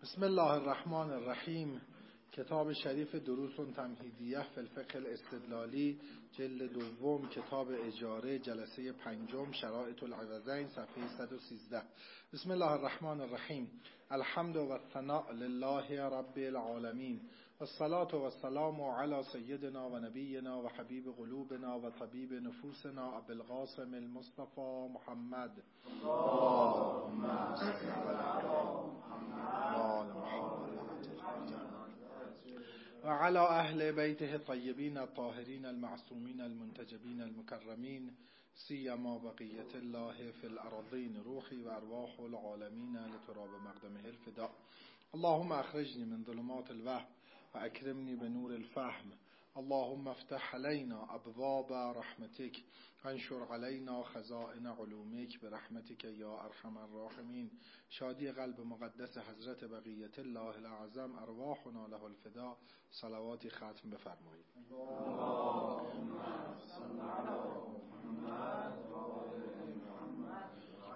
بسم الله الرحمن الرحیم. کتاب شریف دروس تمهیدیه فی الفقه الاستدلالی، جلد دوم، کتاب اجاره، جلسه پنجم، شرائط العوضین، صفحه 113. بسم الله الرحمن الرحیم. الحمد و الثناء لله رب العالمین، والصلاة والسلام علی سیدنا و نبینا و حبیب قلوبنا و طبیب نفوسنا ابی القاسم المصطفى محمد. اللهم صل علی و علی اهل بیته الطیبین الطاهرین المعصومین المنتجبین المکرمین، سیما بقیت الله فی الارضین، روحی و ارواح العالمین لتراب مقدمه الفداء. اللهم اخرجنی من ظلمات الوهم و اکرمنی بنور الفهم. اللهم افتح علینا ابواب رحمتک وانشر علینا خزائن علومک برحمتک یا ارحم الراحمین. شادی قلب مقدس حضرت بقیت الله الاعظم، ارواحنا له الفداء. صلواتی ختم بفرمایید. اللهم صل علی محمد و آل محمد.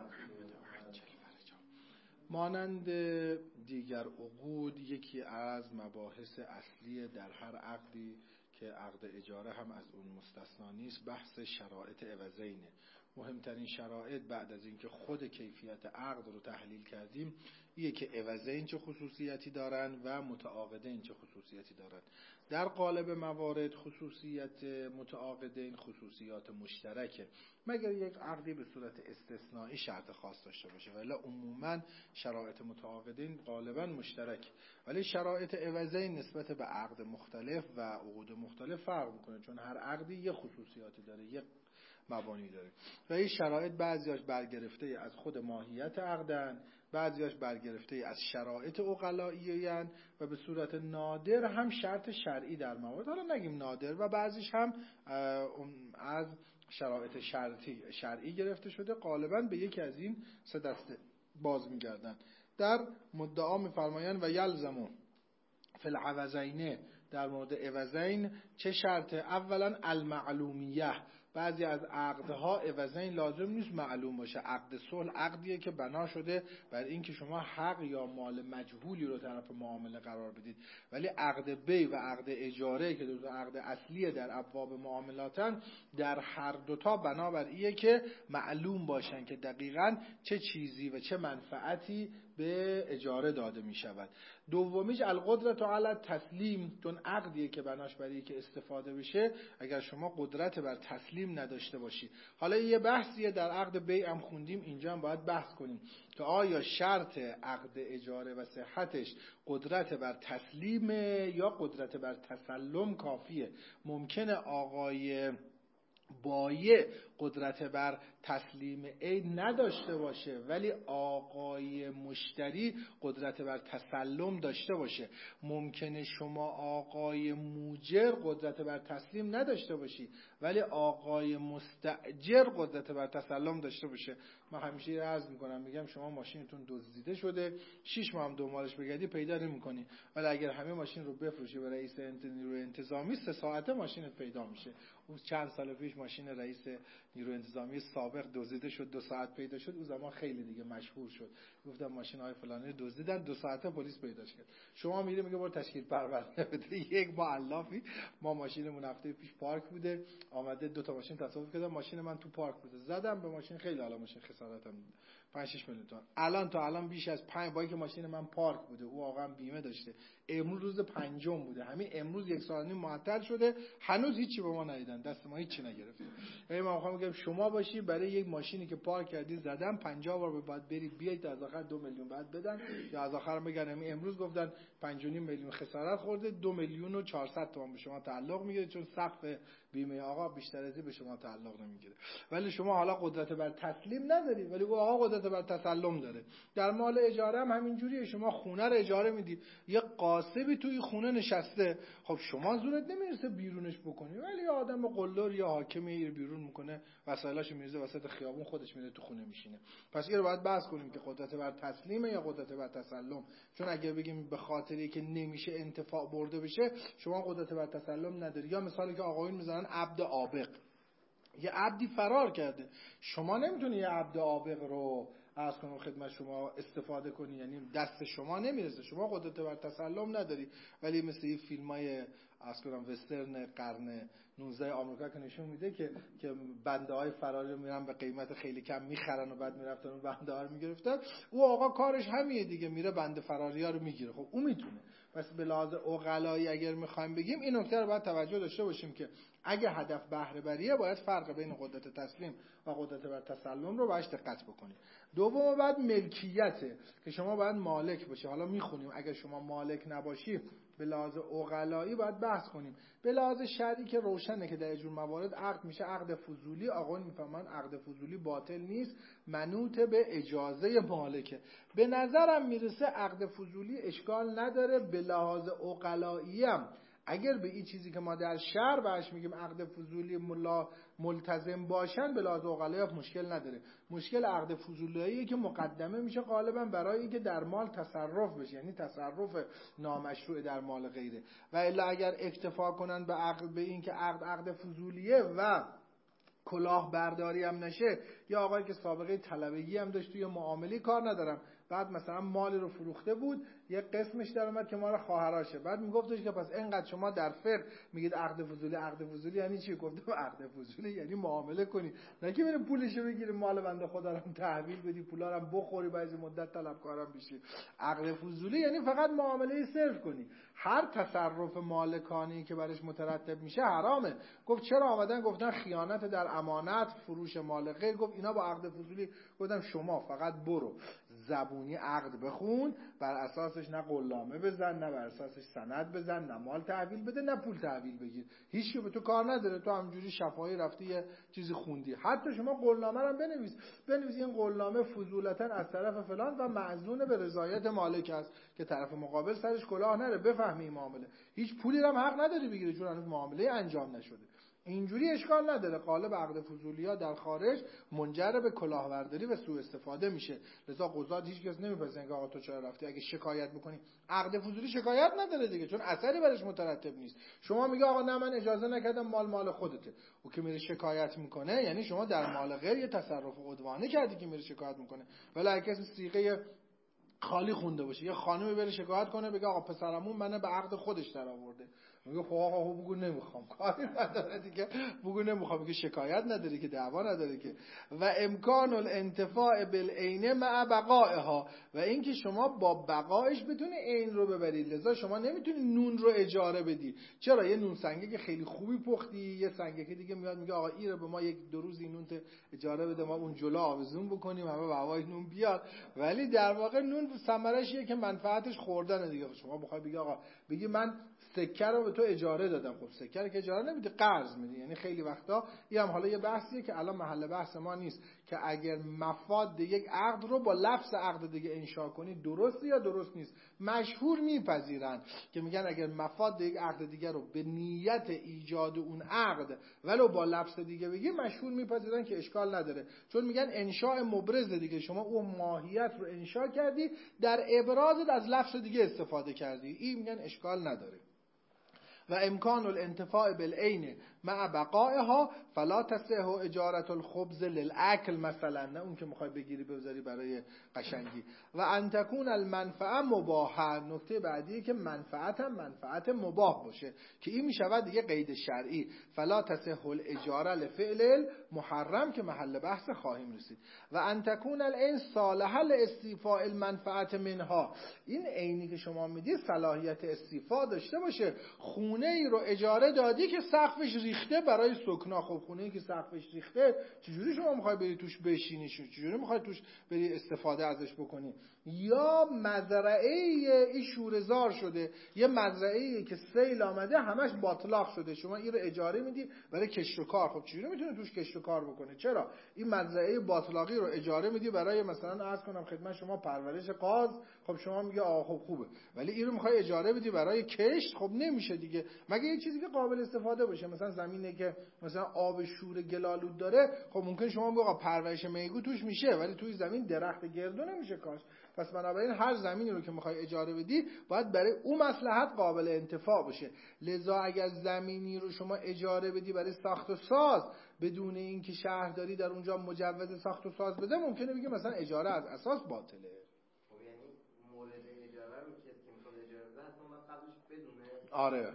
مانند دیگر عقود، یکی از مباحث اصلی در هر عقدی که عقد اجاره هم از اون مستثنا نیست، بحث شرایط عوضینه. مهمترین شرایط بعد از اینکه خود کیفیت عقد رو تحلیل کردیم، اینه که عوضین چه خصوصیتی دارن و متعاقدین چه خصوصیتی دارن. در قالب موارد خصوصیت متعاقدین خصوصیات مشترکه، مگر یک عقدی به صورت استثنایی شرط خاص داشته باشه، ولی عموما شرایط متعاقدین غالبا مشترک. ولی شرایط عوضین نسبت به عقد مختلف و عقود مختلف فرق میکنه، چون هر عقدی یه خصوصیاتی داره، یه مبانی داره و این شرایط بعضیاش برگرفته از خود ماهیت عقدن، بعضیاش برگرفته از شرایط عقلائیین و به صورت نادر هم شرط شرعی در موارد، حالا نگیم نادر، و بعضیش هم از شرایط شرعی گرفته شده، غالبا به یکی از این سه دسته باز میگردن. در مدعا میفرمایند و یلزمو فی العوضین، در مورد عوضین چه شرطه؟ اولا المعلومیه. بعضی از عقدها عوضین لازم نیست معلوم باشه. عقد صلح عقدیه که بنا شده بر این که شما حق یا مال مجهولی رو طرف معامله قرار بدید، ولی عقد بی و عقد اجاره که دو تا عقد اصلیه در ابواب معاملاتن، در هر دوتا بنا بر اینه که معلوم باشن که دقیقاً چه چیزی و چه منفعتی به اجاره داده می شود. دومیش القدرت علی تسلیم، چون عقدیه که بناش برای که استفاده بشه، اگر شما قدرت بر تسلیم نداشته باشید. حالا یه بحثیه در عقد بیع هم خوندیم، اینجا هم باید بحث کنیم که آیا شرط عقد اجاره و صحتش قدرت بر تسلیم یا قدرت بر تسلم کافیه. ممکنه آقای بایع قدرت بر تسلیم عین نداشته باشه، ولی آقای مشتری قدرت بر تسلم داشته باشه. ممکنه شما آقای موجر قدرت بر تسلیم نداشته باشی، ولی آقای مستأجر قدرت بر تسلم داشته باشه. من همیشه عرض میکنم، میگم شما ماشینتون دزدیده شده، 6 ماه هم دنبالش بگردی پیدا نمی‌کنی، ولی اگر همه ماشین رو بفروشی به رئیس نیروی انتظامی، 3 ساعته ماشینت پیدا میشه. اون چند سال پیش ماشین رئیس نیروی انتظامی سابق دزدیده شد، 2 ساعت پیدا شد. اون زمان خیلی دیگه مشهور شد، گفتم ماشین های فلانی دزدیدن، 2 ساعته پلیس پیداش کرد. شما میگه برو تشکیل پرونده بده. یک مؤلفی، ما ماشینمون هفته پیش پارک بوده، آمده 2 تا ماشین تصادف کردن، ماشین من تو پارک بوده، زدم به ماشین، خیلی حالا ماشین خسارتم 5-6 میلیون تومان. الان تا الان بیش از 5 با اینکه ماشین من پارک بوده، او آقا بیمه داشته، امروز روز 5 بوده، همین امروز 1 سال و نیم معطل شده، هنوز هیچی به ما ندیدن، دست ما هیچی نگرفته. یعنی من میخوام بگم شما باشی برای یک ماشینی که پارک کردی زدن 50 بار باید بری بیای تا از آخر 2 میلیون بعد بدن، یا از آخر میگن امروز گفتن 5.5 میلیون خسارت خورده، 2 میلیون و 400 تومان به شما تعلق میگیره، چون سقف بیمه آقا بیشتر از این به شما تعلق نمیگیره. ولی شما حالا قدرت بر تسلیم نداری، ولی آقا قدرت بر تسلم داره. در مال اجاره هم همینجوریه. شما خونه رو اجاره میدی، یه قاسبی توی خونه نشسته، خب شما زورت نمیرسه بیرونش بکنی، ولی آدم قلدر یا حاکمی رو بیرون میکنه، وسایلاشو میریزه وسط خیابون، خودش میره تو خونه میشینه. پس این رو باید بحث کنیم که قدرت بر تسلیمه یا قدرت بر تسلم. چون اگه بگیم به خاطری که نمیشه انتفاع برده بشه، شما قدرت بر تسلم نداری. یا مثالی که آقایون میزنن عبد عابق، یه عبدی فرار کرده، شما نمیتونی یه عبد عابق رو عرض کنم خدمت شما استفاده کنی، یعنی دست شما نمیرسه، شما قدرت بر تسلم نداری. ولی مثل این فیلمای عرض کنم وسترن قرن 19 آمریکا که نشون میده که بنده های فراری رو میرن به قیمت خیلی کم میخرن و بعد میرفتن اون بنده ها رو میگرفتن، او آقا کارش همینه دیگه، میره بنده فراری ها رو میگیره. خب اون میتونه. پس به لحاظ عقلایی اگر میخوایم بگیم این نکته رو باید توجه داشته باشیم که اگه هدف بهره بریه باید فرق بین قدرت تسلیم و قدرت بر تسلم رو باید دقت بکنیم. دوم بعد ملکیته که شما باید مالک باشی. حالا میخونیم اگر شما مالک نباشی به لحاظ عقلایی باید بحث کنیم. به لحاظ شرعی که روشنه که در جور موارد عقد میشه عقد فضولی. آقایون میفهمن عقد فضولی باطل نیست، منوط به اجازه مالکه. به نظرم میرسه عقد فضولی اشکال نداره. به لحاظ عقلایی هم اگر به این چیزی که ما در شرع بهش میگیم عقد فضولی ملتزم باشن به لحاظ عقلایی مشکل نداره. مشکل عقد فضولیه که مقدمه میشه غالبا برای اینکه در مال تصرف بشه، یعنی تصرف نامشروع در مال غیره. و الا اگر اکتفا کنن به این که عقد فضولیه و کلاه برداری هم نشه، یا آقایی که سابقه طلبگی هم داشت توی معامله کار ندارم، بعد مثلا مالی رو فروخته بود، یه قسمش در اومد که مال خواهراشه، بعد میگفتش که پس اینقدر شما در فقه میگید عقد فضولی. عقد فضولی یعنی چی؟ گفتم عقد فضولی یعنی معامله کنی، نه که بریم پولشو بگیری مال بنده خدا رو تحویل بدی، پولا رو بخوری بعضی مدت طلبکارم بشی. عقد فضولی یعنی فقط معامله صرف کنی. هر تصرف مالکانی که برش مترتب میشه حرامه. گفت چرا؟ آمدن گفتن خیانت در امانت، فروش مال غیر. گفت اینا با عقد فضولی. گفتم شما فقط برو زبونی عقد بخون، بر اساسش نه قلامه بزن، نه بر اساسش سند بزن، نه مال تحویل بده، نه پول تحویل بگیر. هیچ کی به تو کار نداره. تو همجوری شفاهی رفتی یه چیزی خوندی. حتی شما قلامه رو بنویس این قلامه فضولتا از طرف فلان و معزون به رضایت مالک است که طرف مقابل سرش کلاه نره، بفهمی این معامله. هیچ پولی هم حق نداری بگیری چون هنوز معامله انجام نشده. اینجوری اشکال نداره. قالب عقد فضولیا در خارج منجر به کلاهبرداری و سوء استفاده میشه. لذا قضات هیچ کس نمیپذیره که آقا تو چرا رفتی. اگه شکایت بکنی عقد فضولی شکایت نداره دیگه، چون اثری برش مترتب نیست. شما میگه آقا نه من اجازه نکردم، مال خودته. او که میره شکایت میکنه یعنی شما در مال غیر یه تصرف عدوانه کردی که میره شکایت میکنه. ولی اگه کسی صیغه خالی خونده باشه، یه خانمی بره شکایت کنه بگه آقا پسرمون منو به عقد خودش در آورده، میگه خب آقا بگو نمیخوام، کاری نداره دیگه، بگو نمیخوام، میگه شکایت نداره که، دعوا نداره که. و امکان الانتفاع بالعین مع بقائها، و اینکه شما با بقایش بتونی عین رو ببرید. لذا شما نمیتونی نون رو اجاره بدی. چرا؟ یه نون سنگه که خیلی خوبی پختی، یه سنگه که دیگه میاد میگه آقا این رو به ما یک دو روز این نون اجاره بده، ما اون جلو آویزون بکنیم همه به هوای نون بیاد. ولی در واقع نون ثمرش اینه که منفعتش خوردن دیگه. شما بخوای بگی آقا بگی من سکه رو به تو اجاره دادم، خب سکه رو که اجاره نمیدی، قرض میدی. یعنی خیلی وقتا این هم حالا یه بحثیه که الان محل بحث ما نیست که اگر مفاد یک عقد رو با لفظ عقد دیگه انشا کنی درسته یا درست نیست. مشهور میپذیرن که میگن اگر مفاد یک عقد دیگه رو به نیت ایجاد اون عقد ولو با لفظ دیگه بگی، مشهور میپذیرن که اشکال نداره، چون میگن انشاء مبرز دیگه، شما اون ماهیت رو انشا کردی، در ابرازت از لفظ دیگه استفاده کردی. این میگن اشکال نداره. و امکان الانتفاع بالعین مع بقائها فلا تصح اجاره الخبز للاکل مثلا، نه اون که میخوای بگیری بذاری برای قشنگی. و ان تكون المنفعه مباحه. نکته بعدی که منفعت هم منفعت مباح باشه که این میشود دیگه قید شرعی. فلا تصح الاجاره لفعل محرم که محل بحث خواهیم رسید. و ان تكون العین صالحه لاستیفاء المنفعه منها. این عینی که شما میدید صلاحیت استیفا داشته باشه. خونه ای رو اجاره دادی که سقفش ریخته برای سکنا. خب خونه ای که سقفش ریخته چجوری شما میخوای بری توش بشینی؟ چجوری میخوای توش بری استفاده ازش بکنی؟ یا مزرعه ای شوره‌زار شده، یه مزرعه ای که سیل آمده همش باطلاق شده، شما این رو اجاره میدی برای کشت و کار. خب چجوری میتونه توش کشت و کار بکنه؟ چرا؟ این مزرعه باطلاقی رو اجاره میدی برای مثلا عرض کنم خدمت شما پرورش قاز. خب شما میگه آ خب خوبه، ولی این رو میخوای اجاره بدی برای کشت، خب نمیشه دیگه. مگه یه چیزی که قابل استفاده باشه، مثلا زمینه که مثلا آب شور گلالود داره، خب ممکن شما بگید پرورش میگو توش میشه، ولی توی زمین درخت گردو نمیشه کاشت. پس بنابراین هر زمینی رو که میخوای اجاره بدی باید برای اون مصلحت قابل انتفاع باشه. لذا اگر زمینی رو شما اجاره بدی برای ساخت و ساز بدون اینکه شهرداری در اونجا مجوز ساخت و ساز بده، ممکنه بگه مثلا اجاره از اساس باطله. خب یعنی مورد اجاره رو کسی که میخواد اجاره بده اصلا من قبلش بدونه. آره.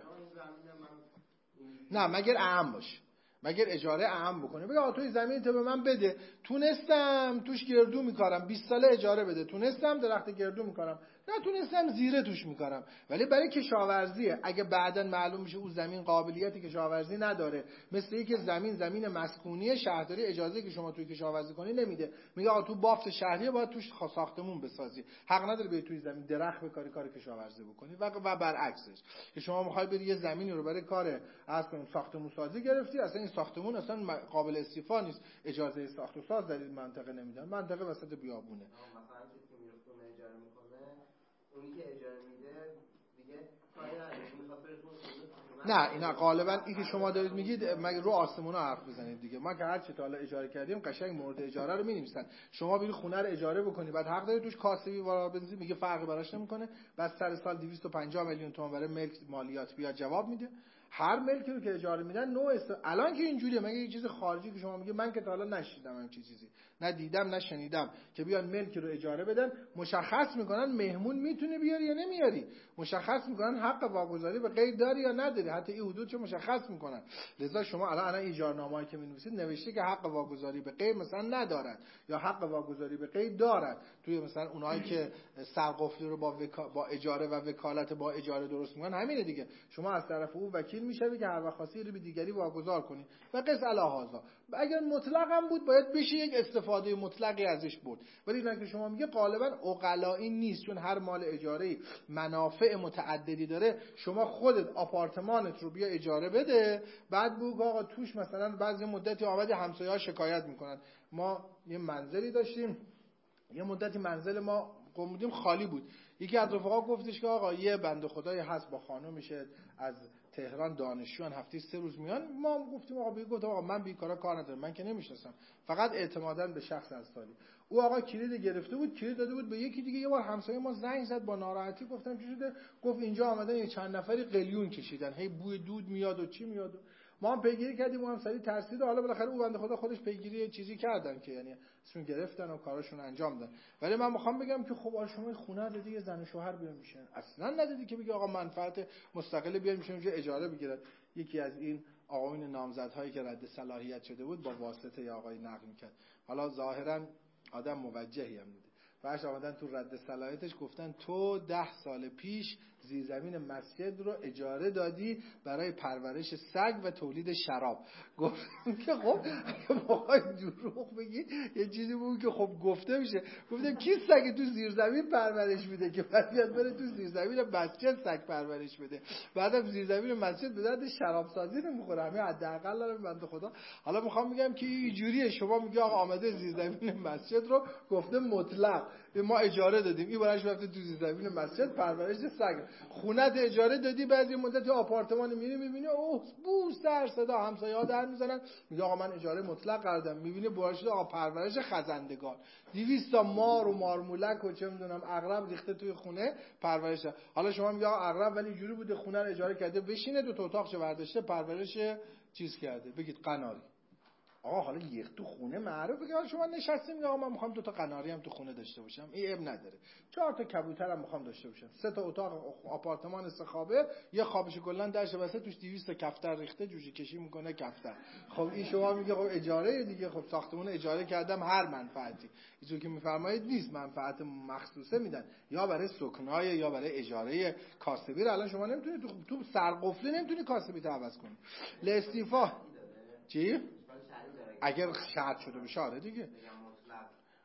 نه مگر اعم باشه، مگر اجاره اعم بکنه، بگه آقا توی زمین تو به من بده، تونستم توش گردو میکارم 20 ساله اجاره بده، تونستم درخت گردو میکارم، نتونستم زیره توش میکارم. ولی برای کشاورزیه، اگه بعداً معلوم میشه اون زمین قابلیت کشاورزی نداره، مثل اینکه زمین مسکونی شهرداری اجازه که شما توی کشاورزی کنی نمیده، میگه آقا تو بافت شهریه باید توش ساختمون بسازی، حق نداره به توی زمین درخت بکاری کار کشاورزی بکنی. و برعکسش که شما میخوای بری یه زمینی رو برای کار ساختمون سازی گرفتی، اصلا این ساختمون اصلا قابل استیفا نیست، اجازه ساخت و ساز در این منطقه نمیدن، منطقه وسط بیابونه. مثلا کسی میره خونه اجاره میکنه، اونی که اجاره میده دیگه کاری نداره، میخواد بره خونه. نه اینا غالبا این که شما دارید میگید مگه رو آسمونا حرف بزنید دیگه. ما که هر چی تا حالا اجاره کردیم قشنگ مورد اجاره رو می‌نویسن، شما بری خونه رو اجاره بکنی بعد حق داری توش کاسبی و بنزین، میگه فرقی براش نمیکنه، بعد سر سال 250 میلیون تومان برای ملک مالیات بیاد جواب میده. هر ملکی رو که اجاره میدن نوع الان که اینجوریه، مگه یه چیز خارجی که شما میگه من که تا حالا نشیدم همین چیزی، نه دیدم نه شنیدم که بیان ملکی رو اجاره بدن مشخص میکنن مهمون میتونه بیاری یا نمیاری، مشخص میکنن حق واگذاری به غیر داری یا نداری، حتی این حدود چه مشخص میکنن. لذا شما الان ایجارنامه‌ای که می‌نویسید نوشته که حق واگذاری به غیر مثلا ندارن یا حق واگذاری به غیر دارن. توی مثلا اونایی که سرقفلی رو با اجاره و وکالت با اجاره درست میکنن همینه دیگه، شما از طرف او وکیل میشوی که هر وقت خواستی رو به دیگری واگذار کنی و قص الهازا. اگر مطلق هم بود باید بشه یک استفاده مطلقی ازش بود، ولی اینا که شما میگه غالبا عقلایی نیست، چون هر مال اجاره‌ای منافع متعددی داره. شما خودت آپارتمانت رو بیا اجاره بده، بعد بگو آقا توش مثلا بعضی مدتی آمدی همسایه‌ها شکایت میکنن، ما یه منزلی داشتیم یه مدتی منزل ما بودیم خالی بود، یکی از رفقا گفتش که آقا یه بنده خدایی هست با خانومشه از تهران دانشجوان هفته 3 روز میان، ما گفتیم آقا من بیکارا کار ندارم، من که نمیشناسم، فقط اعتمادا به شخص انصاری. او آقا کلید گرفته بود، کلید داده بود به یکی دیگه. یه بار همسایه ما زنگ زد با ناراحتی، گفتم چی شده؟ گفت اینجا آمدن یه چند نفری قلیون کشیدن، هی بوی دود میاد و چی میاد. ما هم پیگیری کردیم، ما هم سری ترسید، حالا بالاخره اون بنده خدا خودش پیگیری چیزی کردن که یعنی اسمون گرفتن و کاراشون انجام دادن. ولی من میخوام بگم که خب شما خونه دادی زن و شوهر بیان میشن، اصلا ندادی که بگی آقا منفعت مستقل بیان میشن اونجا اجاره بگیرن. یکی از این آقایون نامزدهایی که رد صلاحیت شده بود با واسطه یا آقای نقل میکرد، حالا ظاهرا آدم موجهی هم بوده، بعدش آمدن تو رد صلاحیتش گفتن تو 10 سال پیش زیرزمین مسجد رو اجاره دادی برای پرورش سگ و تولید شراب. گفتم که خب اگه بخوای دروغ بگی یه چیزی بود که خب گفته میشه. گفتم کی سگ تو زیرزمین پرورش میده که بعد بیاد بره تو زیرزمین مسجد سگ پرورش بده، بعدم زیرزمین مسجد به درد شراب سازی نمیخوره، همین حداقل دارم بنده خدا. حالا میخوام بگم که اینجوریه، شما میگی آقا آمده زیرزمین مسجد رو گفته مطلق ما اجاره دادیم، این برایش رفته تو زمین مسجد پرورش سگ. خونت اجاره دادی، بعضی مدت آپارتمان میری میبینی اوه بو سر صدا همسایه‌ها در میزنن، میگه آقا من اجاره مطلق کردم، میبینی برایش آقا پرورش خزندگان 200 تا مار و مارمولک و چه میدونم عقرب ریخته توی خونه پرورش. حالا شما میگه آقا عقرب ولی اینجوری بوده خونه رو اجاره کرده بشینه دو تا اتاقش برداشته پرورش چیز کرده، بگید قناری. آقا حالا یک تو خونه معروفه که شما نشستیم میگه آقا من میخوام 2 تا قناری هم تو خونه داشته باشم، این اب نداره، 4 تا کبوتر هم میخوام داشته باشم، 3 تا اتاق آپارتمان 3 خوابه، یه خوابش کلا درش واسه توش 200 تا کفتر ریخته جوجه کشی میکنه کفتر. خب این شما میگه خب اجاره دیگه، خب ساختمون اجاره کردم هر منفعتی اینجوری که میفرمایید نیست، منفعت مخصوصه میدن یا برای سکنای یا برای اجاره کاسبی. الان شما نمیتونید تو سرقفلی نمیتونی کاسبی تو عوض کنی. لاستیفا چی؟ اگر شرط شده بشه آره دیگه.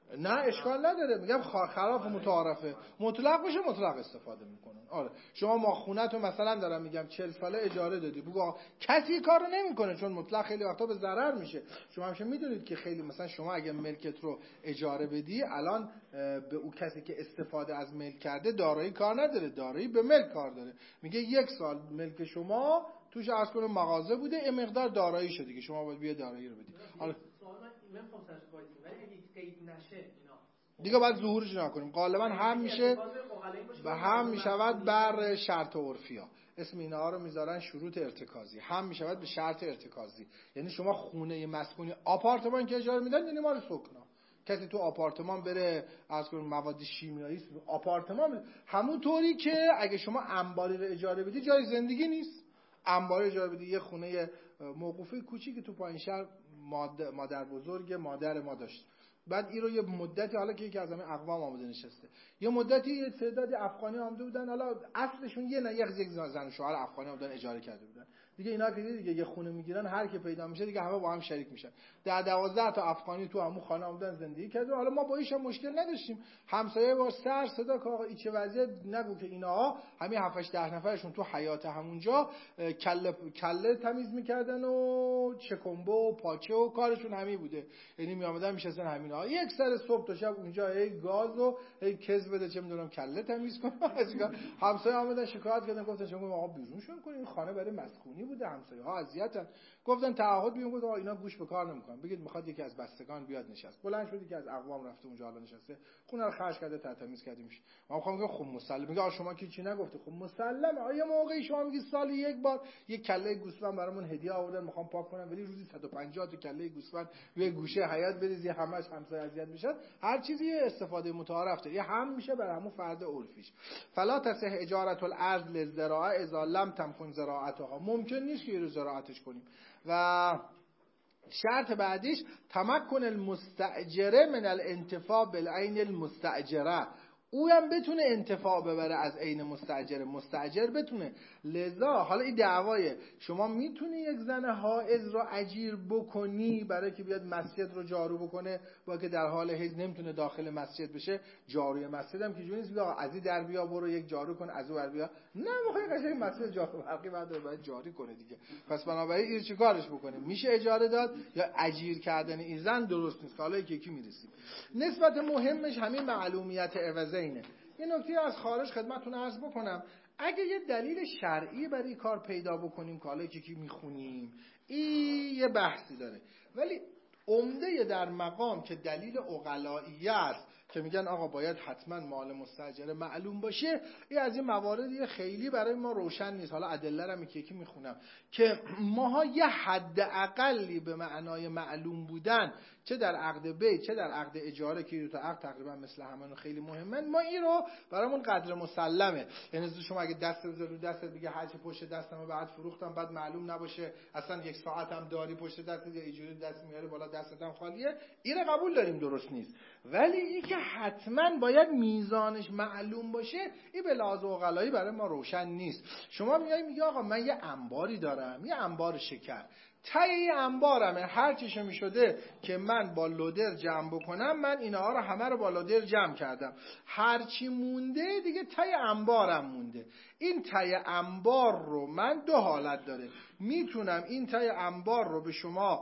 نه اشکال نداره، میگم خلاف متعارفه، مطلق باشه مطلق استفاده میکنن. آره شما ما خونه تو مثلا دارم میگم 40 ساله اجاره دادی، بگو کسی کارو نمیکنه، چون مطلق خیلی وقتا به ضرر میشه. شما همیشه میدونید که خیلی مثلا شما اگه ملکت رو اجاره بدی، الان به اون کسی که استفاده از ملک کرده دارایی کار نداره، دارایی به ملک کار داره. میگه 1 سال ملک شما توش عرض کنم مغازه بوده، این مقدار دارایی شده که شما باید بیا دارایی رو بدی. حالا دیگه باید ظهورش نکنیم، غالبا هم میشه و هم میشود بر شرط عرفیا. اسم اینا رو میذارن شروط ارتکازی، هم میشود به شرط ارتکازی. یعنی شما خونه مسکونی آپارتمان که اجاره میدن، یعنی مال سکنا. کسی تو آپارتمان بره از کنون مواد شیمیایی آپارتمان، همون طوری که اگه شما انباری رو اجاره بدی جای زندگی نیست. انبار اجاره بدی، یه خونه موقوفه کوچیکی تو پایین شهر مادر بزرگ مادر ما داشت. بعد این رو یه مدتی، حالا که یکی از همین اقوام آمده نشسته، یه مدتی یه تعدادی افغانی آمده بودن، حالا اصلشون یک زن و شوهر افغانی آمدن اجاره کرده بودن. دیگه اینا که دیگه یه خونه میگیرن، هر کی پیدا میشه دیگه همه با هم شریک میشن. 12 تا افغانی تو همون خانه آمدن زندگی کردن. حالا ما با ایش مشکل نداشتیم، همسایه با سر صدا که آقا این چه وضعیت، نگو که اینا همین 7-8 نفرشون تو حیات همونجا کله تمیز میکردن و چکمبه و پاچه و کارشون همین بوده. یعنی میآمدن میشستن همینا، یک سر صبح تا شب اونجا هی گاز و هی کز بده، چه میدونم کله تمیز کنه. همسایه آمدن شکایت کردن، گفتن شما آقا بیرونشون کنین، خانه برای مسکونی بوده، همسایه ها اذیتن. گفتن تعهد بیون، گفت آقا اینا گوش به کار نمیکنن، بگید میخواد یکی از بستگان بیاد نشست. بلند شد یکی از اقوام رفته اونجا حالا نشسته، خونه رو خرج کرده، تمیز کرده میشه. ما میخوام بگم خب مسلم، میگه شما کی چی نگفته، خب مسلم آیا موقعی شما میگی سالی یک بار یک کله گوسفند برامون هدیه آوردن میخوام پاک کنم، ولی روزی 150 تا کله گوسفند روی گوشه حیاط بریزی، همش همسایه اذیت میشن. هر چیزی استفاده متعارف داره، هم میشه بر همون فرد عرفیش. فلا تصح اجاره الارض للزراعه اذا لم تمکن زراعتها، ممکن نیست که رو زراعتش کنیم. و شرط بعدیش تمکن المستاجره من الانتفاع بالعین المستاجره، او هم بتونه انتفاع ببره از عین مستاجر، مستاجر بتونه. لذا حالا این دعوایه، شما میتونی یک زن حائض رو اجیر بکنی برای که بیاد مسجد رو جارو بکنه، با که در حال حیض نمیتونه داخل مسجد بشه. جاروی مسجد هم که جوری نیست از این در بیا برو یک جارو کن، از اون ور بیا، نه میخوای قشنگ مسجد جارو برقی باید جاری کنه دیگه. پس بنابراین این چیکارش بکنه؟ میشه اجاره داد یا اجیر کردن این زن درست نیست. حالا یکی میرسیم. نسبت مهمش همین معلومیت عوضینه. یه نکته از خارج خدمتتون عرض بکنم، اگه یه دلیل شرعی برای کار پیدا بکنیم که حالا یکی میخونیم، این یه بحثی داره، ولی عمده در مقام که دلیل عقلایی است که میگن آقا باید حتما مال مستاجره معلوم باشه، این از این مواردی خیلی برای ما روشن نیست. حالا ادله رو یکی میخونم که ماها یه حد اقلی به معنای معلوم بودن، چه در عقد بیع چه در عقد اجاره که دو تا عقد تقریبا مثل همون خیلی مهمن، ما این رو برامون قدر مسلمه. یعنی شما اگه دست بذاری رو دستت بگه هرچی پشت دستمو بعد فروختم، بعد معلوم نباشه اصلا 1 ساعت هم داری پشت دستت یا اینجوری دست میاره بالا دستت هم خالیه، این رو قبول داریم درست نیست. ولی این که حتما باید میزانش معلوم باشه، این به لحاظ عقلایی برای ما روشن نیست. شما میگی آقا من یه انباری دارم، یه انبار شکر، تای انبارمه، هر چیشو میشده که من با لودر جمع بکنم، من اینها رو همه رو با لودر جمع کردم، هر چی مونده دیگه تای انبارم مونده. این تای انبار رو من 2 حالت داره، میتونم این تای انبار رو به شما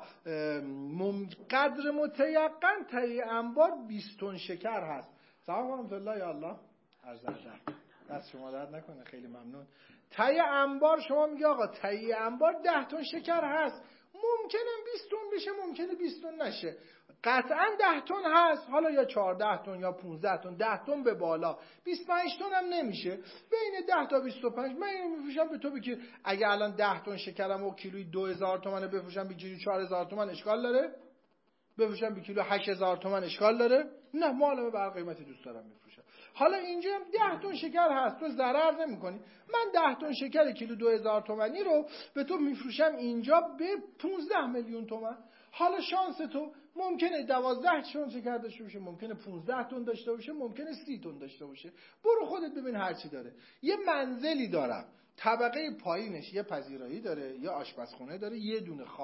قدر متیقن، تای انبار 20 تن شکر هست. سلام ورحمت الله یا الله عرض دست شما درد نکنه، خیلی ممنون. تای انبار شما میگه آقا تای انبار 10 تن شکر هست، ممکنه 20 تن بشه ممکنه 20 تن نشه، قطعا 10 تن هست، حالا یا 14 تن یا 15 تن، 10 تن به بالا، 25 تن هم نمیشه، بین 10 تا 25. من اینو میفروشم به تو که اگه الان 10 تن شکرم و کیلوی 2000 تومانه بفروشم به کیلوی 4000 تومان اشکال داره؟ بفروشم به کیلو 8000 تومان اشکال داره؟ نه، معلومه بر قیمتی دوست دارم میفروشم. حالا اینجا هم 10 تن شکر هست، تو ضرر نمی‌کنی. من 10 تن شکر کیلو 2000 تومانی رو به تو میفروشم اینجا به 15 میلیون تومان. حالا شانس تو ممکنه 12 تن شکر داشته باشه، ممکنه 15 تن داشته باشه، ممکنه 30 تن داشته باشه. برو خودت ببین هر چی داره. یه منزلی دارم، طبقه پایینش یه پذیرایی داره، یه آشپزخونه داره، یه دونه خواب.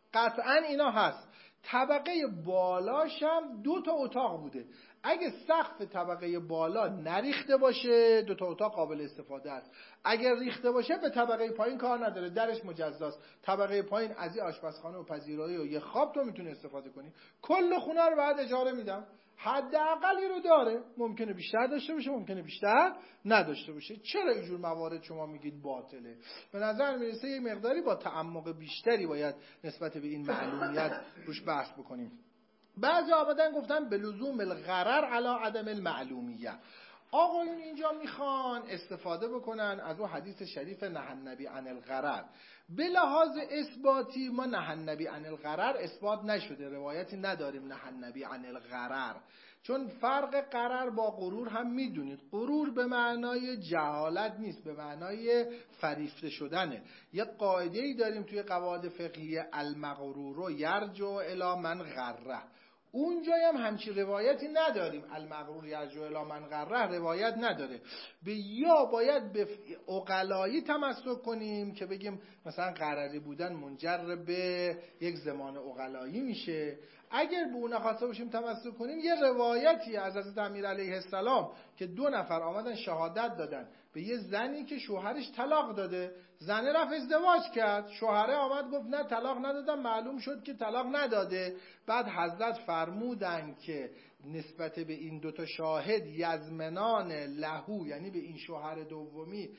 قطعا اینا هست. طبقه بالاش هم 2 تا اتاق بوده. اگه سقف طبقه بالا نریخته باشه 2 تا اتاق قابل استفاده است. اگر ریخته باشه به طبقه پایین کار نداره، درش مجزاست. طبقه پایین از این آشپزخانه و پذیرایی و یه خواب تو میتونی استفاده کنی. کل خونه رو بعد اجاره میدم. حداقلی رو داره، ممکنه بیشتر داشته باشه، ممکنه بیشتر نداشته باشه. چرا اینجور موارد شما میگید باطله؟ به نظر میرسه یه مقداری با تعمق بیشتری باید نسبت به این معلومیت روش بحث بکنیم. بعضی آمدن گفتن به لزوم الغرر علی عدم المعلومیه. آقایون اینجا میخوان استفاده بکنن از اون حدیث شریف نهی النبی عن الغرر. به لحاظ اثباتی ما نهی النبی عن الغرر اثبات نشده، روایتی نداریم نهی النبی عن الغرر، چون فرق غرر با غرور هم میدونید. غرور به معنای جهالت نیست، به معنای فریفته شدنه. یه قاعده‌ای داریم توی قواعد فقهی المغرور یرجع الی من غره. اونجایی هم همچین روایتی نداریم. المغرور یرجع الی من غره روایت نداره. به یا باید به عقلایی تمسک کنیم که بگیم مثلا غرری بودن منجر به یک زمان عقلایی میشه. اگر به اون خواسته باشیم تمسک کنیم، یه روایتی از حضرت امیر علیه السلام که 2 نفر آمدن شهادت دادن به یه زنی که شوهرش طلاق داده، زنه رفت ازدواج کرد، شوهره آمد گفت نه طلاق ندادم، معلوم شد که طلاق نداده. بعد حضرت فرمودن که نسبت به این 2 تا شاهد یزمنان لهو، یعنی به این شوهر دومی،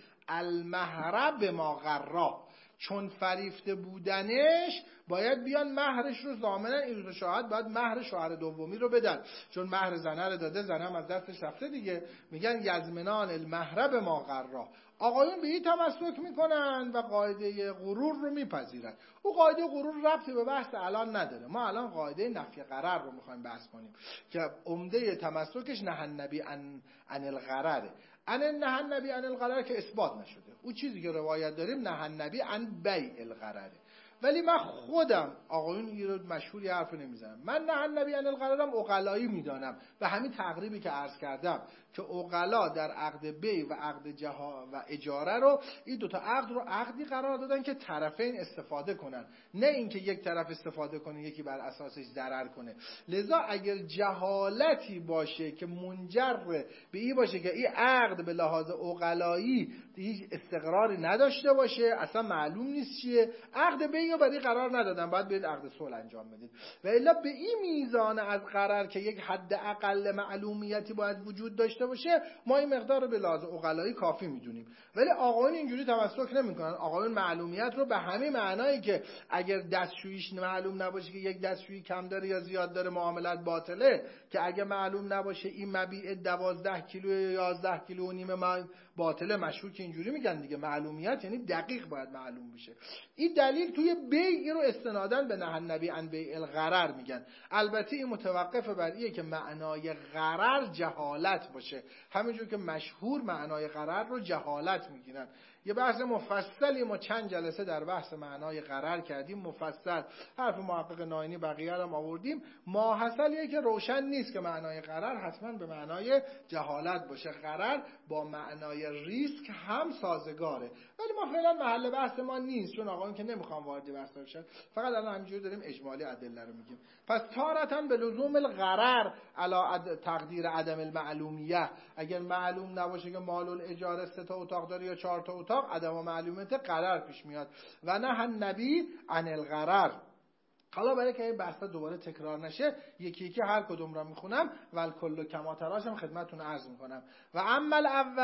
المهر بما غرا، چون فریفته بودنش باید بیان مهرش رو ضامنن. این 2 تا شاهد باید مهر شوهر دومی رو بدن، چون مهر زنه رو داده، زنه هم از دستش رفته دیگه. میگن یزمنان المهر بما غرا. آقایون به این تمسک میکنن و قاعده غرور رو میپذیرن. او قاعده غرور ربطی به بحث الان نداره. ما الان قاعده نفی غرر رو میخوایم بحث کنیم که عمده تمسکش نهی النبی عن الغرره. نهی النبی عن الغرر که اثبات نشده. او چیزی که روایت داریم نهی النبی عن بیع الغرره. ولی من خودم آقایون این رو مشهوری حرف نمیزنم. من نهی النبی عن الغررم عقلایی میدانم و همین تقریبی که عرض کردم که عقلا در عقد بیع و عقد و اجاره رو، این 2 تا عقد رو عقدی قرار دادن که طرفین استفاده کنن، نه اینکه یک طرف استفاده کنه یکی بر اساسش ضرر کنه. لذا اگر جهالتی باشه که منجر به این باشه که این عقد به لحاظ عقلایی هیچ استقراری نداشته باشه، اصلا معلوم نیست چیه، عقد بیع رو برای قرار ندادن، باید برید عقد صلح انجام بدید. و الا به این میزان از قرار که یک حد اقل معلومیتی باید وجود داشته باشه، ما این مقدار رو به لحاظ عقلایی کافی میدونیم. ولی آقایون اینجوری تمسک نمیکنن. آقایون معلومیت رو به همین معنایی که اگر دستشوییش معلوم نباشه که یک دستشویی کم داره یا زیاد داره معاملت باطله، که اگه معلوم نباشه این مبیع 12 کیلو یا 11 کیلو و نیم باطله، مشهور که اینجوری میگن دیگه. معلومیت یعنی دقیق باید معلوم بشه. این دلیل توی بیع رو استناداً به نهی النبی عن بیع الغرر میگن. البته این متوقف بر اینه که معنای غرر جهالت باشه، همینجور که مشهور معنای غرر رو جهالت میگیرن. یه بحث مفصلی ما چند جلسه در بحث معنای غرر کردیم، مفصل حرف محقق ناینی بقیه هم آوردیم. ماحصلیه که روشن نیست که معنای غرر حتما به معنای جهالت باشه. غرر با معنای ریسک هم سازگاره، ولی ما فعلا محل بحث ما نیست، چون آقایون که نمیخوام وارد بحث بشن، فقط الان همینجوری داریم اجمالی ادله رو میگیم. پس تارتاً به لزوم الغرر علی تقدیر عدم المعلومیه، اگر معلوم نباشه که مال الاجاره 3 تا اتاق داره یا 4 تا اتاق، عدم معلومیت غرر پیش میاد. و نهی النبی عن الغرر. حالا برای که این بحثا دوباره تکرار نشه، یکی یکی هر کدوم را میخونم و الکل کما تراشم خدمتتون عرض میکنم. و اما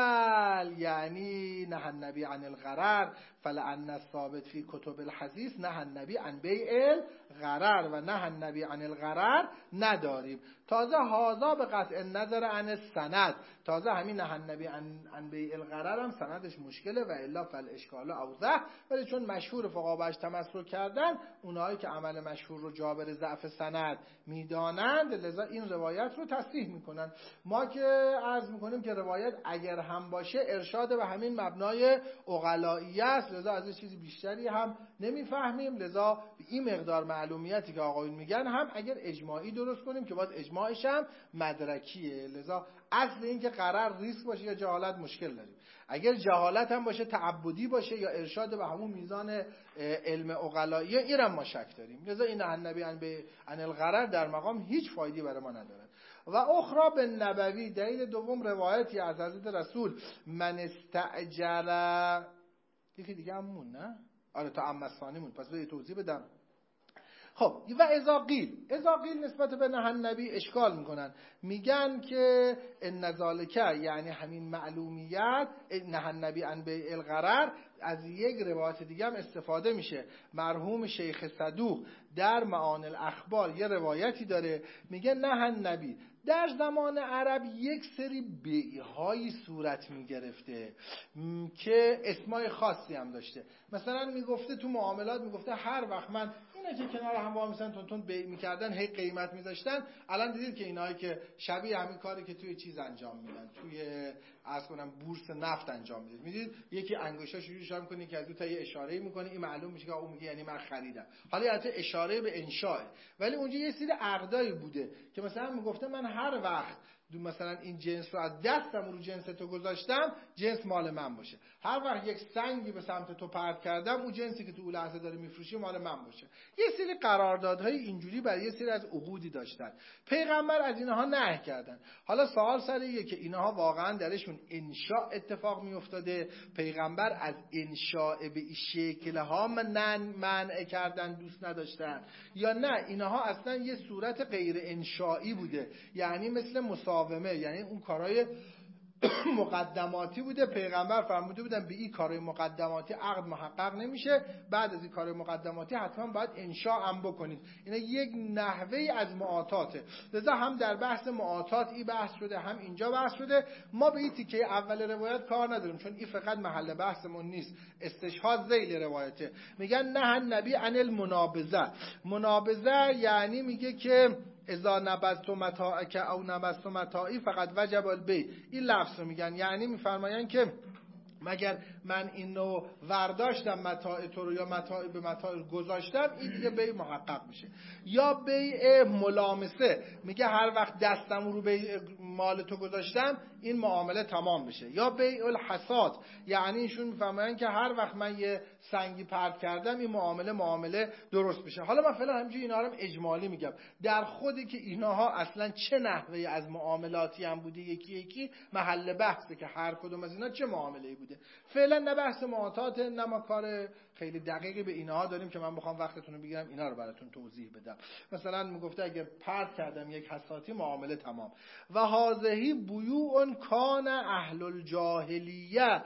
الاول یعنی نهی النبی عن الغرر فلان الثابت فی کتب الحدیث نهی النبی عن بیع الغرر و نهی النبی عن الغرر نداریم. تازه هازا به قطع نظر عن السند، تازه همین نهی النبی عن بیع الغرر هم سندش مشکله و الا فالاشکال اوضح. ولی چون مشهور فقها باش تمسک کردن، اونایی که عمل مشهور رو جابر ضعف سند میدانند، لذا این روایت رو تصحیح میکنن. ما که عرض میکنیم که روایت اگر هم باشه ارشاد به همین مبنای عقلایی است، لذا از چیزی بیشتری هم نمیفهمیم. لذا به این مقدار معلومیتی که آقایون میگن هم اگر اجماعی درست کنیم که باز اجماعش هم مدرکیه، لذا اصل این که قرار ریسک باشه یا جهالت مشکل داریم. اگر جهالت هم باشه تعبدی باشه یا ارشاد به همون میزان علم عقلایی، اینم ما شک داریم. لذا این النبی عن الغرر در مقام هیچ فایدی برای ما نداره. و اخرى به نبوی، دلیل دوم روایتی از حضرت رسول، من استعجل، یکی دیگه همون نه؟ آره تا امثانی مون، پس به توضیح بدم. خب و اذا قیل نسبت به نهی النبی اشکال میکنن، میگن که ان ذالک یعنی همین معلومیت نهی النبی عن بیع الغرر از یک روایت دیگه هم استفاده میشه. مرحوم شیخ صدوق در معانی الاخبار یه روایتی داره، میگه نهی النبی در زمان عرب یک سری بیع‌های صورت میگرفته که اسمای خاصی هم داشته. مثلا میگفته تو معاملات، میگفته هر وقت من اینا که کنار هم وای میسن تون بیع میکردن هی قیمت میذاشتن، الان دیدید که اینایی که شبیه همین کاری که توی چیز انجام میدن، توی عرض کنم بورس نفت انجام میدید، میدید یکی انگشتاشو جوری شام کنه که از دو تا یه اشاره میکنه، این معلوم میشه که اون میگه یعنی من خریدم. حالا البته اشاره به انشاء، ولی اونجا یه سری عقدایی بوده که مثلا میگفته من هر وقت مثلا این جنس رو از دستم رو جنس تو گذاشتم، جنس مال من باشه. هر وقت یک سنگی به سمت تو پرت کردم، اون جنسی که تو اون لحظه داره میفروشی مال من باشه. یه سری قراردادهای اینجوری برای یه سری از عقودی داشتن. پیغمبر از اینها نهی کردن. حالا سوال سر اینه که اینها واقعا درشون انشاء اتفاق میافتاده، پیغمبر از انشاء به این شکل‌ها منع کردن، دوست نداشتن، یا نه اینها اصلا یه صورت غیر انشائی بوده، یعنی مثل یعنی اون کارهای مقدماتی بوده. پیغمبر فرموده بودن به این کارهای مقدماتی عقد محقق نمیشه، بعد از این کارهای مقدماتی حتما باید انشاء هم بکنید. اینا یک نحوه از معاطاته. لذا هم در بحث معاطات این بحث شده، هم اینجا بحث شده. ما به این تیکه اول روایت کار نداریم، چون این فقط محل بحثمون نیست، استشهاد ذیل روایته. میگن نه النبی عن المنابذه. منابذه یعنی میگه که اذا نبذت متاعک او نبذت متاعی فقط وجب البیع. این لفظ رو میگن، یعنی میفرماین که مگر من اینو ورداشتم متاع تو رو یا متاع به متاع گذاشتم، این دیگه بیع محقق میشه. یا بیع ملامسه، میگه هر وقت دستم رو به مال تو گذاشتم این معامله تمام بشه. یا بیع الحساد، یعنی ایشون میفهمن که هر وقت من یه سنگی پرت کردم این معامله درست بشه. حالا من فعلا همینجوری اینا رو اجمالی میگم، در خودی که اینها اصلا چه نحوه از معاملاتی هم بوده یکی محل بحثه که هر کدوم از اینا چه معامله‌ای بوده. فعلا نه بحث معاطات، نه ما کار خیلی دقیقی به اینها داریم که من بخوام وقتتون رو بگیرم اینا رو براتون توضیح بدم. مثلا میگفته اگه پرت کردم یک حساتی معامله تمام. و هذه بیوع کان اهل الجاهلیه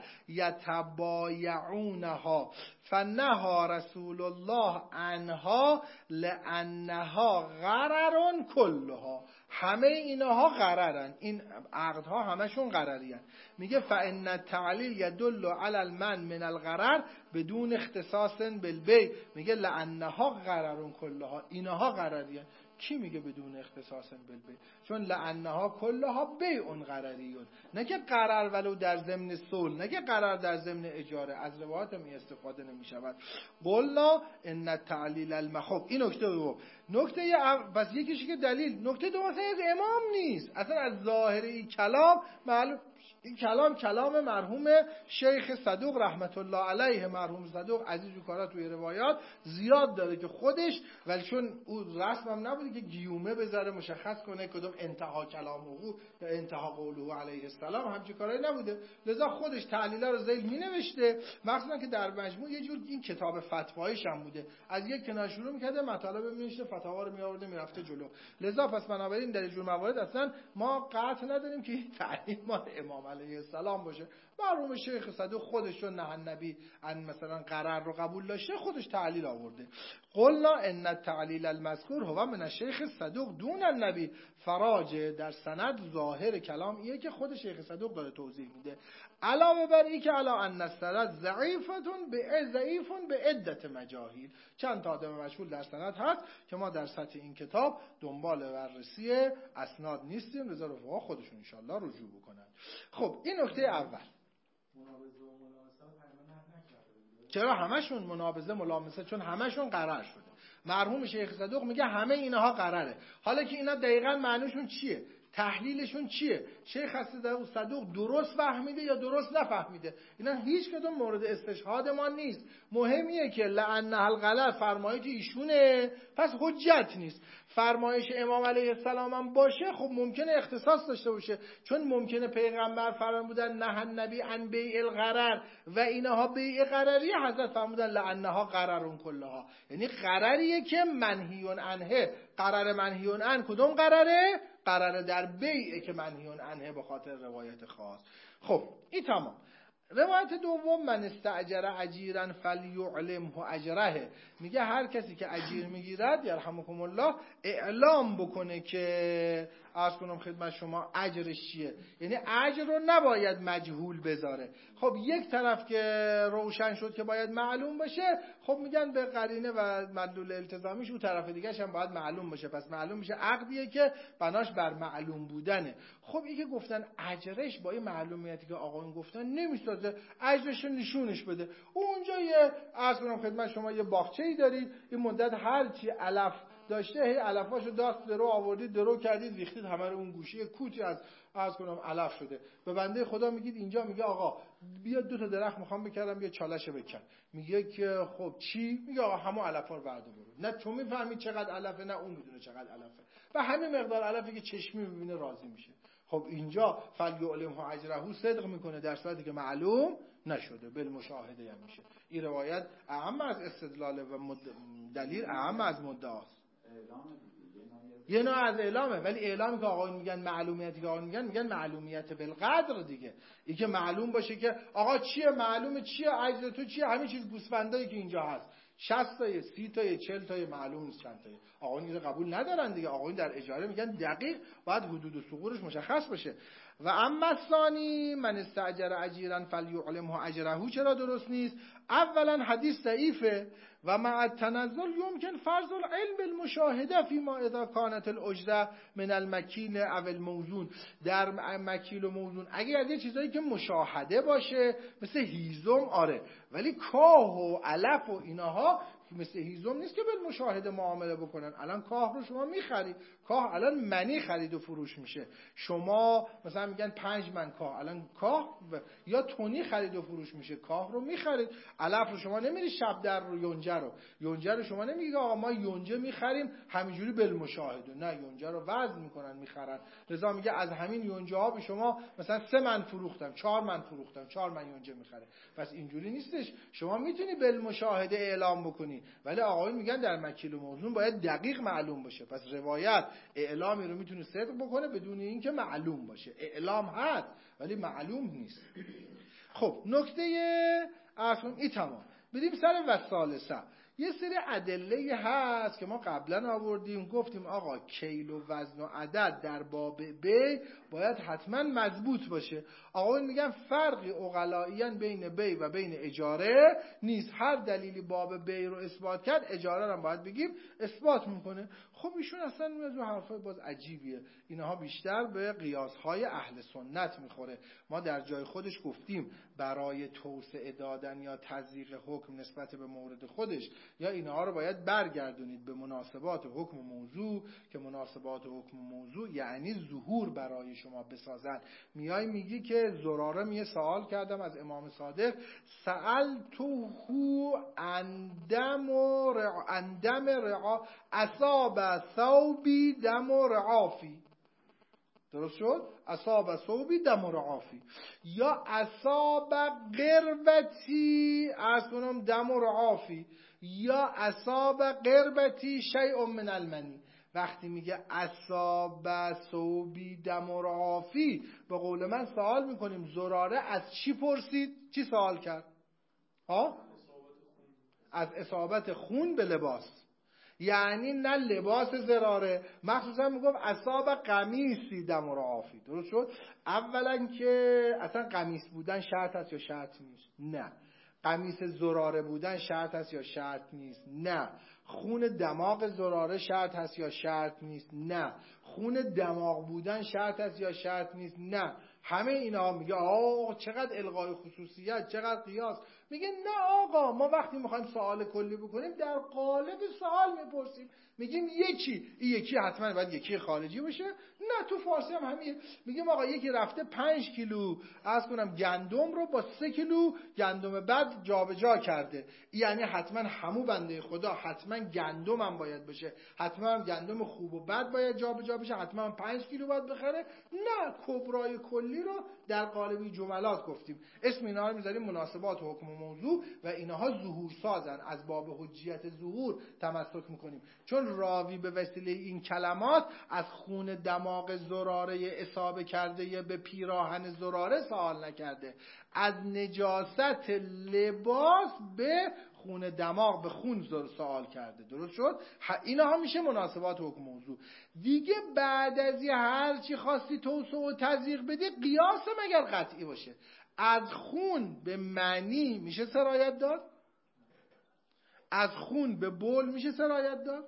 یتبایعونها فنهى رسول الله عنها لانها غرر کلها. همه اینها غررن، این عقدها همشون غررین. میگه فان التعلیل یدل علی المنع من الغرر بدون اختصاص بالبیع. میگه لانها غرر کلها، اینها غررین. کی میگه بدون اختصاص بالبیع؟ چون لانها کلها بیع غرریون، نه که قرار ولو در ضمن صلح، نه که قرار در ضمن اجاره. از روایات می استفاده نمیشود. قلنا ان التعلیل المخوب. این نکته دوم. نکته بس یکیش که دلیل، نکته دوم اصلا از امام نیست، اصلا از ظاهر این کلام معلوم. این کلام مرحوم شیخ صدوق رحمت الله علیه. مرحوم صدوق عزیز الکارا توی روایات زیاد داره که خودش، ولی چون او رسمم نبوده که گیومه بذاره مشخص کنه کدوم انتها کلامه یا انتها قوله علیه السلام، همچین کارایی نبوده. لذا خودش تعلیلا رو ذیل مینوشته، مخصوصا که در مجموع یه جور این کتاب فتوایش هم بوده، از یک کنار شروع می‌کرده مطالب مینوشته، فتاوا رو میآورده میرفته جلو. لذا پس بنابراین در جور موارد اصلا ما قطع نداریم که این تعلیم مال امام علیه السلام باشه. مرحوم شیخ صدوق خودش نهی النبی عن مثلا قرار رو قبول داشته، خودش تعلیل آورده. قلنا ان التعلیل المذکور هو من الشیخ صدوق دون النبی. فراجه در سند ظاهر کلام ایه که خود شیخ صدوق داره توضیح میده. علاوه بر این که علا ان السند ضعیف به عدت مجاهیل، چند تا آدم مجهول در سند هست که ما در سطح این کتاب دنبال بررسی اسناد نیستیم، لذا رفقا خودشون ان شاء الله رجوع بکنن. خب این نکته اول. چرا همشون منابذه ملامسه؟ چون همشون قرار شده. مرحوم شیخ صدوق میگه همه اینها قراره. حالا که اینا دقیقاً معنیشون چیه؟ تحلیلشون چیه؟ شیخ صدوق درست فهمیده یا درست نفهمیده؟ اینا هیچ کدوم مورد استشهاد ما نیست. مهمیه که لعنه الغلط فرمایش ایشونه، پس حجت نیست. فرمایش امام علیه السلام هم باشه، خب ممکنه اختصاص داشته باشه، چون ممکنه پیغمبر فرمودن نه النبی عن بیع الغرر و اینها بیع غرری، حضرت فرمودن لعنها غررون کلها، یعنی غرریه که منهیون عنه. غرر منهیون عنه کدوم غرره؟ غرر در بیعه که منهیون عنه به خاطر روایت خاص. خب این تمام. روایت دوم من استاجر اجیرا فلیعلمه اجره، میگه هر کسی که اجیر میگیرد یرحمکم الله اعلام بکنه که عرض کنم خدمت شما اجرش چیه، یعنی اجر رو نباید مجهول بذاره. خب یک طرف که روشن شد که باید معلوم باشه، خب میگن به قرینه و مدلول التزامیش اون طرف دیگه‌ش هم باید معلوم باشه، پس معلوم میشه عقدیه که بناش بر معلوم بودنه. خب این که گفتن اجرش با این معلومیتی که آقایون گفتن نمیسازه، اجرش نشونش بده. اونجا یه عرض کنم خدمت شما یه باغچه‌ای دارید، این مدت هر چی علف داشته هی علفاشو داست درو آوردید، درو کردید، ریختید همه رو اون گوشه کوتی از عرض کنم علف شده. به بنده خدا میگید اینجا، میگه آقا بیا 2 تا درخت میخوام بکردم، بیا چالشه بکن. میگه که خب چی؟ میگه آقا همون علفا رو بردار برو. نه تو میفهمی چقدر علفه، نه اون میدونه چقدر علفه، و همین مقدار علفی که چشمی میبینه راضی میشه. خب اینجا فلیعلمه اجره صدق میکنه در صورتی که معلوم نشده، بالمشاهده هم میشه. این روایت اعم از استدلال و دلیل اعم از مدعاست. یه نوع از اعلامه، ولی اعلامی که آقایون میگن معلومیتی که آقایون میگن معلومیت بالقدر دیگه. این که معلوم باشه که آقا چیه، معلومه چیه، عجز تو چیه، همین چیز گوسفندایی که اینجا هست 60 تای 30 تای 40 تای معلوم نیست چند تای. آقایون اینو قبول ندارن دیگه. آقایون در اجاره میگن دقیق باید حدود و ثغورش مشخص باشه. و اما ثانی من استاجر اجیرا فلیعلمه اجره، چرا درست نیست؟ اولا حدیث ضعیفه و مع التنزل يمكن فرض العلم المشاهده فيما اذا كانت الاجره من المکیل او الموزون. در مکیل و موزون اگه از یه چیزایی که مشاهده باشه مثل هیزم آره، ولی کاه و علف و اینها مثل هیزم نیست که به مشاهده معامله بکنن. الان کاه رو شما میخرید، کاه الان منی خرید و فروش میشه. شما مثلا میگن 5 من کاه، الان کاه یا تونی خرید و فروش میشه، کاه رو میخرید. علف رو شما نمیری شب در رو یونجه رو شما نمیگی آقا ما یونجه میخریم همینجوری بالمشاهده، نه، یونجه رو وزن میکنن میخرن. لذا میگه از همین یونجه ها به شما مثلا 3 من فروختم، 4 من فروختم، 4 من یونجه میخره. پس اینجوری نیستش. شما میتونی بالمشاهده اعلام بکنی، ولی آقایون میگن در مکیل و موزون باید دقیق معلوم باشه. پس روایت اعلامی رو میتونه صدق بکنه بدون اینکه معلوم باشه. اعلام هست ولی معلوم نیست. خب نکته اصلا این تمام. بریم سر وسالسه. یه سری ادله هست که ما قبلا آوردیم، گفتیم آقا کیل و وزن و عدد در باب بی باید حتما مضبوط باشه. آقایون میگن فرقی عقلائیاً بین بی و بین اجاره نیست. هر دلیلی باب بی رو اثبات کرد اجاره رو باید بگیم اثبات میکنه. خب ایشون اصلا از اون حرفای باز عجیبیه. اینها بیشتر به قیاسهای اهل سنت میخوره. ما در جای خودش گفتیم برای توسعه دادن یا تضییق حکم نسبت به مورد خودش یا اینها رو باید برگردونید به مناسبات حکم موضوع، که مناسبات حکم موضوع یعنی ظهور برای شما بسازن. میای میگی که زراره میه سوال کردم از امام صادق، سألتو اندم رعا اصاب ثوبی دم رعافی. درست شد؟ اصاب ثوبی دم رعافی. یا اصاب قربتی اصلا دم رعافی، یا اصاب قربتی شیء من المنی. وقتی میگه اصاب ثوبی دم رعافی، به قول من سوال میکنیم زراره از چی پرسید؟ چی سوال کرد؟ از اصابت خون به لباس. یعنی نه لباس زراره، مخصوصا میگم اصاب قمیصی دم رعافی. درست شد؟ اولا که اصلا قمیص بودن شرط هست یا شرط نیست؟ نه. قمیص زراره بودن شرط هست یا شرط نیست؟ نه. خون دماغ زراره شرط هست یا شرط نیست؟ نه. خون دماغ بودن شرط هست یا شرط نیست؟ نه. همه اینا میگه آقا چقدر الغای خصوصیت، چقدر قیاس. میگه نه آقا، ما وقتی میخوایم سوال کلی بکنیم در قالب سوال میپرسیم. میگیم یکی حتما باید یکی خارجی باشه. نه تو فارسی هم همین میگیم آقا یکی رفته 5 کیلو از کنم گندم رو با 3 کیلو گندم بد جابجا کرده، یعنی حتما همون بنده خدا حتما گندم هم باید باشه، حتما هم گندم خوب و بد باید جابجا بشه، حتما 5 کیلو باید بخره. نه، کبرای کلی رو در قالب جملات گفتیم. اسم اینا رو میذاریم مناسبات و حکم و موضوع و اینها ظهور سازن. از باب حجیت ظهور تمسک میکنیم، چون راوی به وسیله این کلمات از خون دماغ زراره اصابه کرده به پیراهن زراره سوال نکرده، از نجاست لباس به خون دماغ به خون سوال کرده. درست شد؟ اینا هم میشه مناسبات و حکم موضوع. دیگه بعد از یه هر چی خواستی توسعه و تضییق بدی، قیاس مگر قطعی باشه. از خون به معنی میشه سرایت داد؟ از خون به بول میشه سرایت داد؟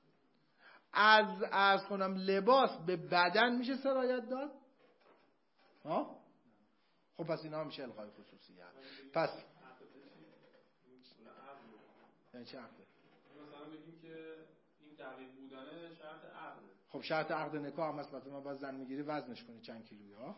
از خونم لباس به بدن میشه سرایت داد؟ ها؟ خب پس اینا میشه الغای خصوصیت. پس یعنی چه عقده؟ مثلا بگیم که این دقیق بودنه شرط عقده. خب شرط عقد نکاح هم مثلا من باز زن میگیری وزنش کنی چند کیلویی ها؟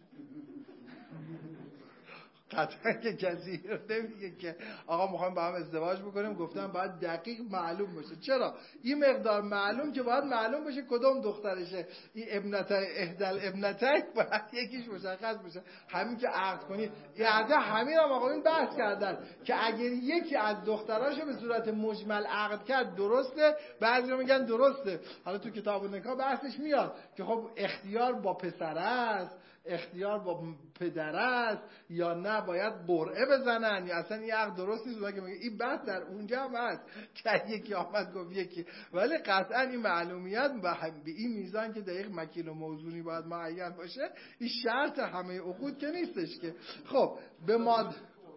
قطعا که کسی رو نمیگه که آقا میخوایم با هم ازدواج بکنیم، گفتم باید دقیق معلوم باشه. چرا؟ این مقدار معلوم که باید معلوم باشه کدوم دخترشه. این اهدل ابنتک باید یکیش مشخص باشه. همین که عقد کنی عقد همین هم آقا این بحث کردن که اگر یکی از دختراشو به صورت مجمل عقد کرد درسته، بعضی میگن درسته. حالا تو کتاب نکاح بحثش میاد که خب اختیار با پسر است، اختیار با پدر است یا نه باید برعه بزنن یا اصلا این عقد درست نیست. میگه این بحث در اونجا هم هست که یکی آمد گفت یکی، ولی قطعا این معلومیت به این میزان که دقیق مکیل و موضوعی باید معین باشه، این شرط همه عقود که نیستش که. خب به ما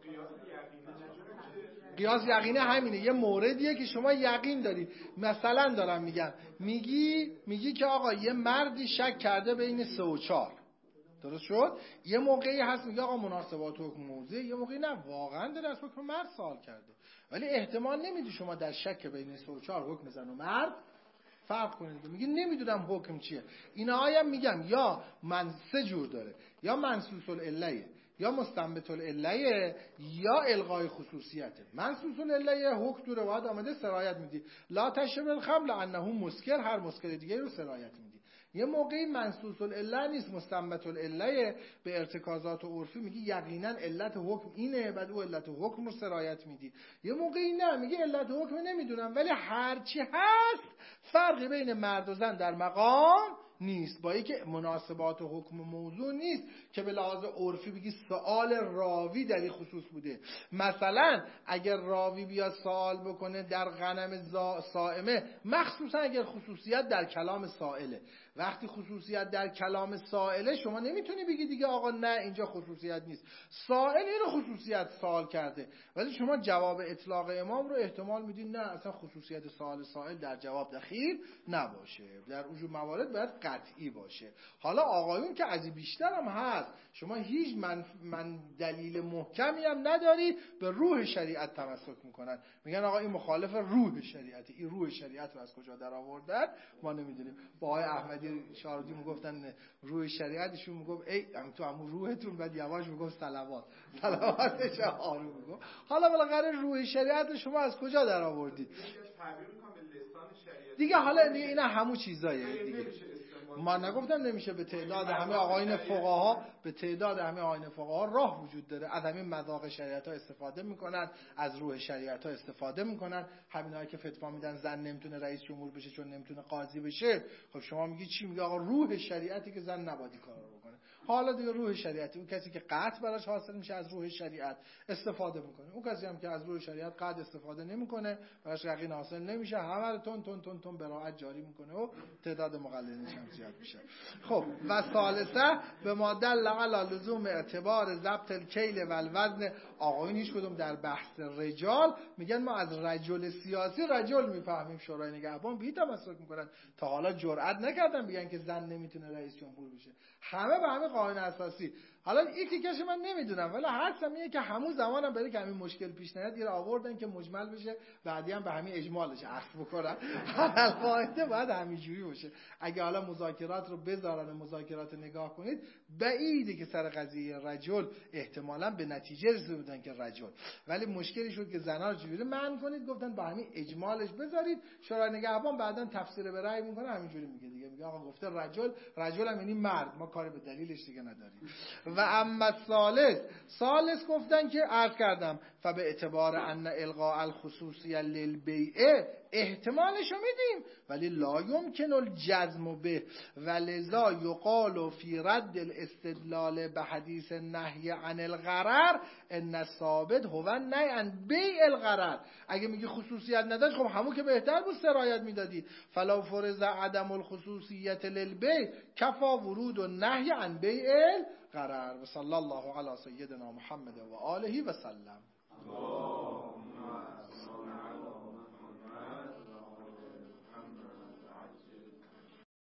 قیاس یقینه همینه، یه موردیه که شما یقین داری. مثلا دارم میگم میگی که آقا یه مردی شک کرده بین 3 و 4، درست شد؟ یه موقعی هست میگه آقا مناسبات و حکم موضوع، یه موقعی نه واقعا داره از حکم مرد سوال کرده، ولی احتمال نمیدی شما در شک بین 3 و 4 حکم زن و مرد فرق کنید. میگه نمیدونم حکم چیه. اینا هم میگم یا من 3 جور داره، یا منصوص العله، یا مستنبط العله، یا الغای خصوصیته. منصوص العله حکم تو روایت آمده سرایت میدی، لا تشرب الخمر لانه مسکر، هر مسکر دیگه رو سرایت میدی. یه موقعی منصوص العله نیست، مستنبط العله، به ارتکازات و عرفی میگی یقینا علت حکم اینه، بعد او علت حکم رو سرایت میدی. یه موقعی نه میگه علت حکم نمیدونم، ولی هرچی هست فرقی بین مرد و زن در مقام نیست، با اینکه مناسبات و حکم موضوع نیست که به لحاظ عرفی بگی سوال راوی در این خصوص بوده. مثلا اگر راوی بیاد سوال بکنه در غنم صائمه، مخصوصا اگر خصوصیت در کلام سائله، وقتی خصوصیت در کلام سائله شما نمیتونی بگی دیگه آقا نه اینجا خصوصیت نیست، سائل اینو خصوصیت سوال کرده، ولی شما جواب اطلاق امام رو احتمال میدین نه اصلا خصوصیت سائل در جواب دخیل نباشه، در اونجور موارد باید قطعی باشه. حالا آقایون که از بیشتر هم هست، شما هیچ من دلیل محکمی هم نداری، به روح شریعت تمسک میکنن، میگن آقا این مخالف روح شریعته. این روح شریعت رو از کجا در آوردن ما نمیدونیم. با آقای احمدی شاردی میگفتن روح شریعتشون، میگفت ای تو همون روحتون، بعد یواش میگفت صلواتش آروم میگفت. حالا بالاخره روح شریعت شما از کجا در آوردید دیگه؟ حالا اینا همون چیزایه دیگه. ما نگفتم نمیشه. به تعداد همه آقاین فقها راه وجود داره، از همین مذاق شریعت ها استفاده میکنن، از روح شریعت ها استفاده میکنن. همینایی که فتوا میدن زن نمیتونه رئیس جمهور بشه چون نمیتونه قاضی بشه، خب شما میگی چی؟ میگه آقا روح شریعتی که زن نباید کارا رو بکنه. حالا دیگه روح شریعتی، اون کسی که قطع براش حاصل میشه از روح شریعت استفاده میکنه، اون کسی هم که از روح شریعت قطع استفاده نمیکنه براش یقین حاصل نمیشه، همه رو تون براعت جاری میکنه و تعداد مقلدینش هم زیاد میشه. خب و ثالثه به ما دل علی لزوم اعتبار ضبط الکیل و الوزن. آقایون هیچ کدوم در بحث رجال میگن ما از رجل سیاسی رجل میفهمیم، شورای نگهبان بی تمسک میکنن، تا حالا جرئت نکردن بگن که زن نمیتونه رئیس جمهور بشه. همه به همه قانون اساسی حالا این تیکش من نمیدونم، ولی حدسم اینه که همون زمانم برای که همین مشکل پیش نیاد گیر آوردن که مجمل بشه، بعدی هم به همین اجمالش عطف بکنن. القاعده باید همینجوری باشه. اگه حالا مذاکرات رو بذارن، مذاکرات نگاه کنید، بعیده که سر قضیه رجل احتمالاً به نتیجه رسیدن که رجل، ولی مشکلی شد که زنا رو چجوری منع کنید، گفتن با همین اجمالش بذارید. شورای نگهبان بعداً تفسیر به رأی میکنه، همینجوری میگه دیگه، میگه آقا گفته رجل هم یعنی مرد، ما کاری به دلیلش دیگه نداریم. و اما ثالث گفتن که عرض کردم فبه اعتبار ان الغاء الخصوصیه للبیعه احتمالشو میدیم، ولی لا یمکن الجزم به، ولذا یقال فی رد الاستدلال به حدیث نهی عن الغرر ان الثابت هو النهی عن بیع الغرر. اگه میگی خصوصیت نداشت، خب همون که بهتر بود سرایت میدادی. فلو فرض عدم الخصوصیت للبیع کفا ورود النهی عن بیع الغرر. و صلی الله علی سیدنا محمد و آله و سلم.